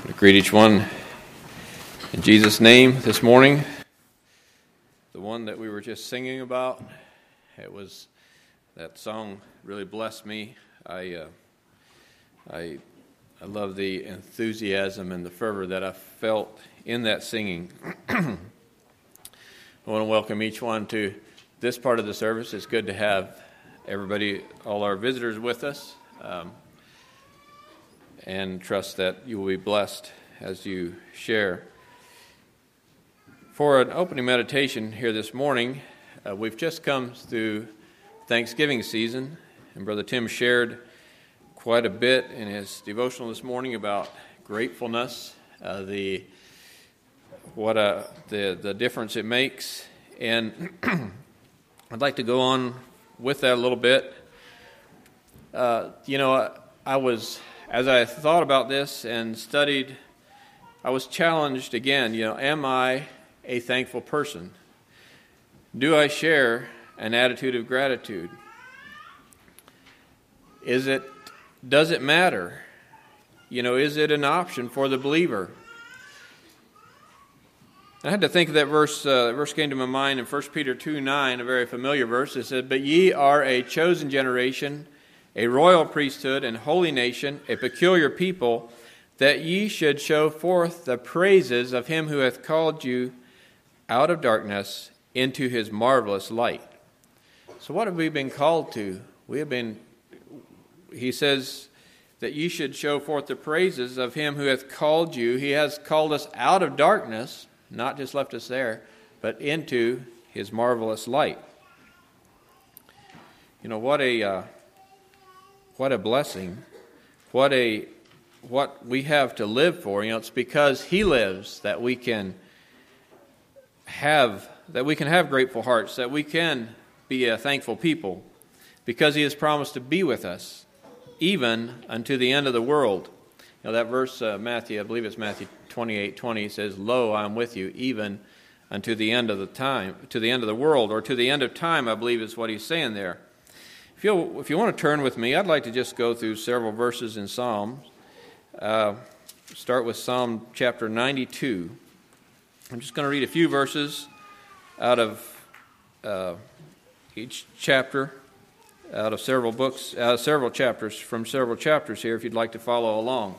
I greet each one in Jesus' name this morning. The one that we were just singing about, that song really blessed me. I love the enthusiasm and the fervor that I felt in that singing. I want to welcome each one to this part of the service. It's good to have everybody, all our visitors with us, and trust that you will be blessed as you share. For an opening meditation here this morning, we've just come through Thanksgiving season, and Brother Tim shared quite a bit in his devotional this morning about gratefulness, the difference it makes, and I'd like to go on with that a little bit. As I thought about this and studied, I was challenged again, am I a thankful person? Do I share an attitude of gratitude? Does it matter? Is it an option for the believer? I had to think of that verse. That verse came to my mind in 1 Peter 2:9, a very familiar verse. It said, "But ye are a chosen generation, a royal priesthood, and holy nation, a peculiar people, that ye should show forth the praises of him who hath called you out of darkness into his marvelous light." So what have we been called to? He says that ye should show forth the praises of him who hath called you. He has called us out of darkness, not just left us there, but into his marvelous light. What a blessing. What we have to live for. It's because he lives that we can have grateful hearts, that we can be a thankful people, because he has promised to be with us even unto the end of the world. That verse, Matthew, I believe it's Matthew 28:20, says, "Lo, I am with you even unto the end of the time, to the end of the world," or to the end of time, I believe is what he's saying there. If you want to turn with me, I'd like to just go through several verses in Psalms. Start with Psalm chapter 92. I'm just going to read a few verses out of each chapter, out of several books, several chapters here, if you'd like to follow along.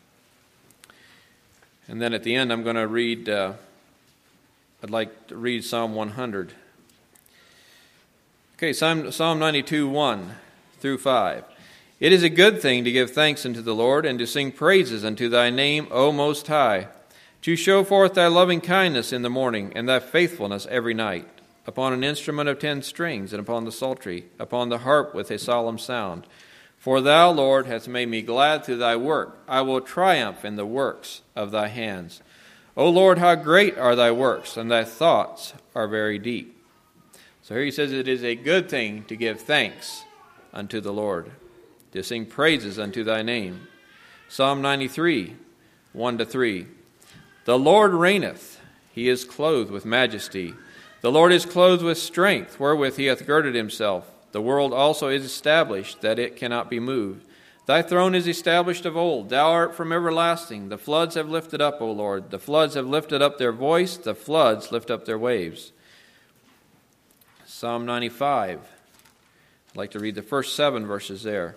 And then at the end, I'm going to read. I'd like to read Psalm 100. Okay, Psalm 92, 1 through 5. "It is a good thing to give thanks unto the Lord, and to sing praises unto thy name, O Most High, to show forth thy loving kindness in the morning, and thy faithfulness every night, upon an instrument of 10 strings, and upon the psaltery, upon the harp with a solemn sound. For thou, Lord, hast made me glad through thy work. I will triumph in the works of thy hands. O Lord, how great are thy works, and thy thoughts are very deep." So here he says it is a good thing to give thanks unto the Lord, to sing praises unto thy name. Psalm 93, 1-3. "The Lord reigneth, he is clothed with majesty. The Lord is clothed with strength, wherewith he hath girded himself. The world also is established, that it cannot be moved. Thy throne is established of old. Thou art from everlasting. The floods have lifted up, O Lord. The floods have lifted up their voice. The floods lift up their waves." Psalm 95. I'd like to read the first 7 verses there.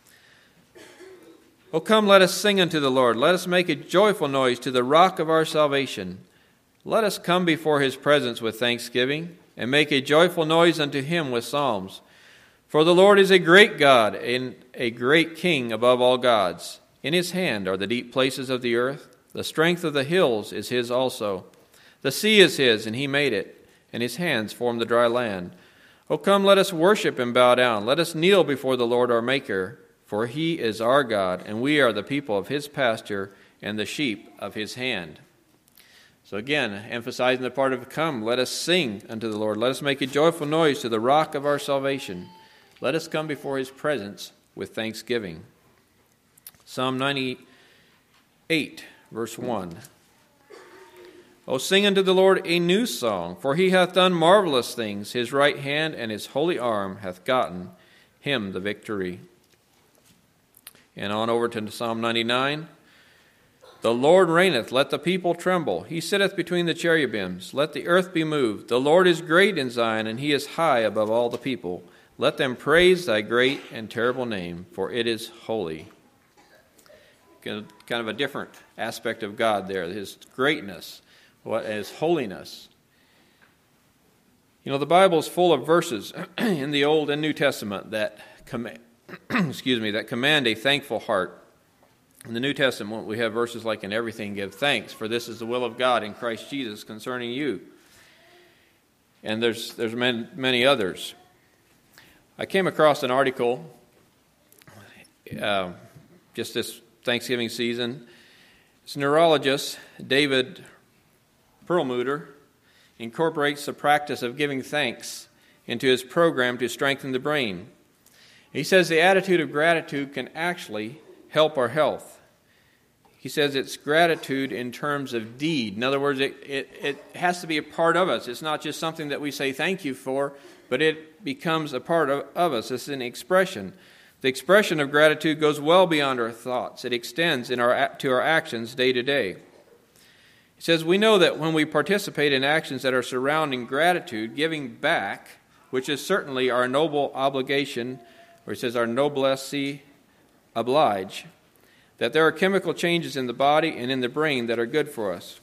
"O come, let us sing unto the Lord. Let us make a joyful noise to the rock of our salvation. Let us come before his presence with thanksgiving, and make a joyful noise unto him with psalms. For the Lord is a great God, and a great King above all gods. In his hand are the deep places of the earth. The strength of the hills is his also. The sea is his, and he made it, and his hands formed the dry land. O come, let us worship and bow down. Let us kneel before the Lord our Maker. For he is our God, and we are the people of his pasture, and the sheep of his hand." So again, emphasizing the part of "come, let us sing unto the Lord. Let us make a joyful noise to the rock of our salvation. Let us come before his presence with thanksgiving." Psalm 98, verse 1. "O sing unto the Lord a new song, for he hath done marvelous things. His right hand and his holy arm hath gotten him the victory." And on over to Psalm 99. The Lord reigneth, let the people tremble. He sitteth between the cherubims, let the earth be moved. The Lord is great in Zion, and he is high above all the people. Let them praise thy great and terrible name, for it is holy. Kind of a different aspect of God there, his greatness, what is holiness. You know, the Bible is full of verses in the Old and New Testament that command a thankful heart. In the New Testament, we have verses like, "In everything give thanks, for this is the will of God in Christ Jesus concerning you." And there's many others. I came across an article just this Thanksgiving season. It's neurologist David Perlmutter incorporates the practice of giving thanks into his program to strengthen the brain. He says the attitude of gratitude can actually help our health. He says it's gratitude in terms of deed. In other words, it has to be a part of us. It's not just something that we say thank you for, but it becomes a part of us. It's an expression. The expression of gratitude goes well beyond our thoughts. It extends to our actions day to day. He says we know that when we participate in actions that are surrounding gratitude, giving back, which is certainly our noble obligation, or he says our noblesse oblige, that there are chemical changes in the body and in the brain that are good for us.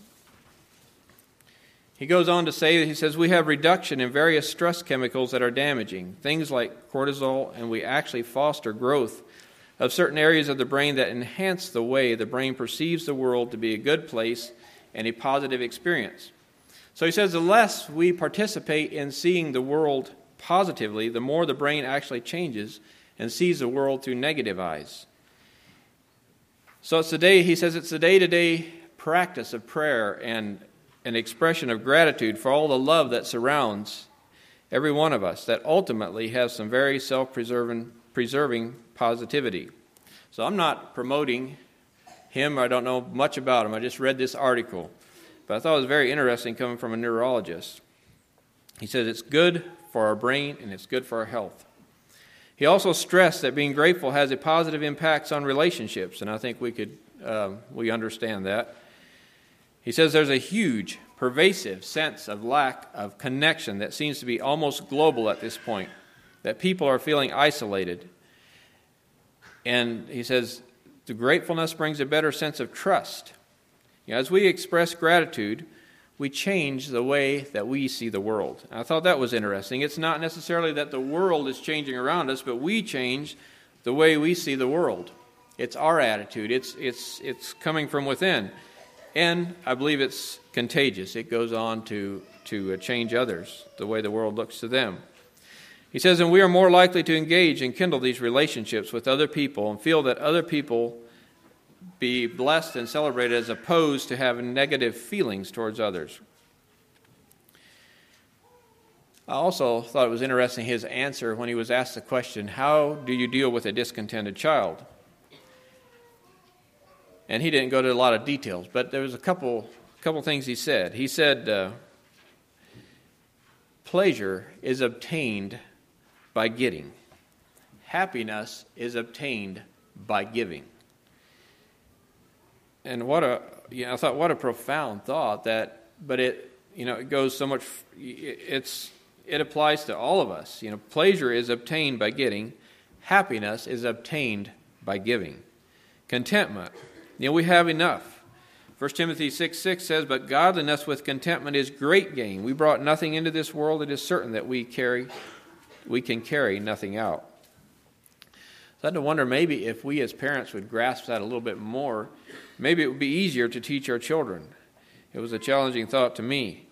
He goes on to say that he says we have reduction in various stress chemicals that are damaging, things like cortisol, and we actually foster growth of certain areas of the brain that enhance the way the brain perceives the world to be a good place and a positive experience. So he says the less we participate in seeing the world positively, the more the brain actually changes and sees the world through negative eyes. So it's the day-to-day practice of prayer and an expression of gratitude for all the love that surrounds every one of us that ultimately has some very self-preserving positivity. So I'm not promoting him. I don't know much about him. I just read this article. But I thought it was very interesting coming from a neurologist. He says it's good for our brain and it's good for our health. He also stressed that being grateful has a positive impact on relationships, and I think we understand that. He says there's a huge, pervasive sense of lack of connection that seems to be almost global at this point, that people are feeling isolated. And he says the gratefulness brings a better sense of trust. You know, as we express gratitude, we change the way that we see the world. And I thought that was interesting. It's not necessarily that the world is changing around us, but we change the way we see the world. It's our attitude. It's coming from within. And I believe it's contagious. It goes on to change others, the way the world looks to them. He says, and we are more likely to engage and kindle these relationships with other people and feel that other people be blessed and celebrated as opposed to having negative feelings towards others. I also thought it was interesting his answer when he was asked the question, how do you deal with a discontented child? And he didn't go to a lot of details, but there was a couple things he said. He said, pleasure is obtained by getting. Happiness is obtained by giving. And I thought what a profound thought but it goes so much. It applies to all of us. You know, pleasure is obtained by getting. Happiness is obtained by giving. Contentment. You know, we have enough. 1 Timothy 6:6 says, but godliness with contentment is great gain. We brought nothing into this world. It is certain that we can carry nothing out. So I had to wonder maybe if we as parents would grasp that a little bit more, maybe it would be easier to teach our children. It was a challenging thought to me.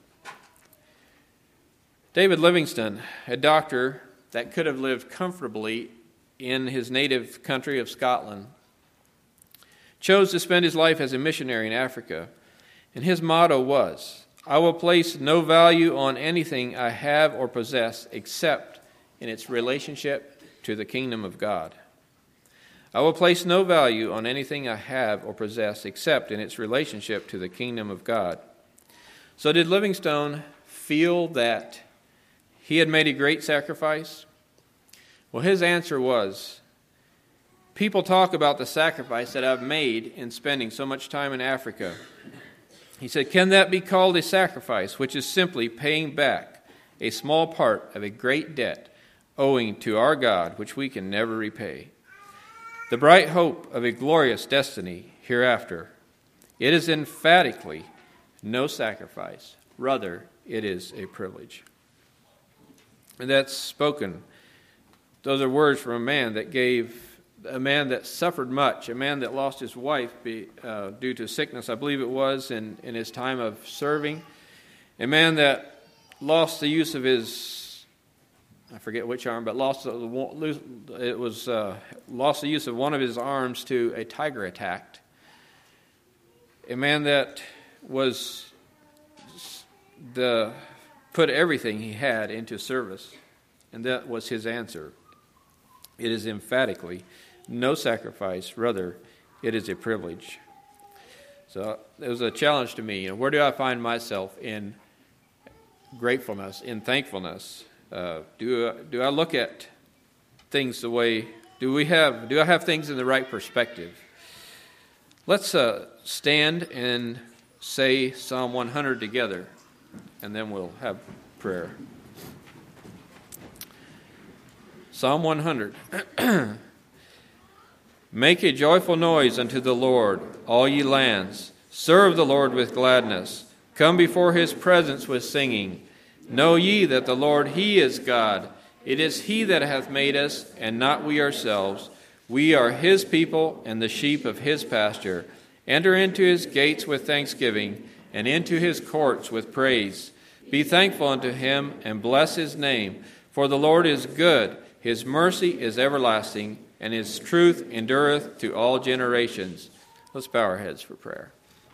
David Livingstone, a doctor that could have lived comfortably in his native country of Scotland, chose to spend his life as a missionary in Africa. And his motto was, I will place no value on anything I have or possess except in its relationship to the kingdom of God. I will place no value on anything I have or possess except in its relationship to the kingdom of God. So did Livingstone feel that he had made a great sacrifice? Well, his answer was, people talk about the sacrifice that I've made in spending so much time in Africa. He said, can that be called a sacrifice, which is simply paying back a small part of a great debt owing to our God, which we can never repay? The bright hope of a glorious destiny hereafter. It is emphatically no sacrifice. Rather, it is a privilege. And that's spoken. Those are words from a man that suffered much, a man that lost his wife due to sickness, I believe it was, in his time of serving. A man that lost the use of his, I forget which arm, but lost the use of one of his arms to a tiger attack. A man that put everything he had into service, and that was his answer. It is emphatically no sacrifice, rather, it is a privilege. So it was a challenge to me. Where do I find myself in gratefulness, in thankfulness? Do I look at things the way? Do I have things in the right perspective? Let's stand and say Psalm 100 together, and then we'll have prayer. Psalm 100. Make a joyful noise unto the Lord, all ye lands. Serve the Lord with gladness. Come before his presence with singing. Know ye that the Lord, he is God. It is he that hath made us, and not we ourselves. We are his people, and the sheep of his pasture. Enter into his gates with thanksgiving, and into his courts with praise. Be thankful unto him, and bless his name. For the Lord is good, his mercy is everlasting, and his truth endureth to all generations. Let's bow our heads for prayer.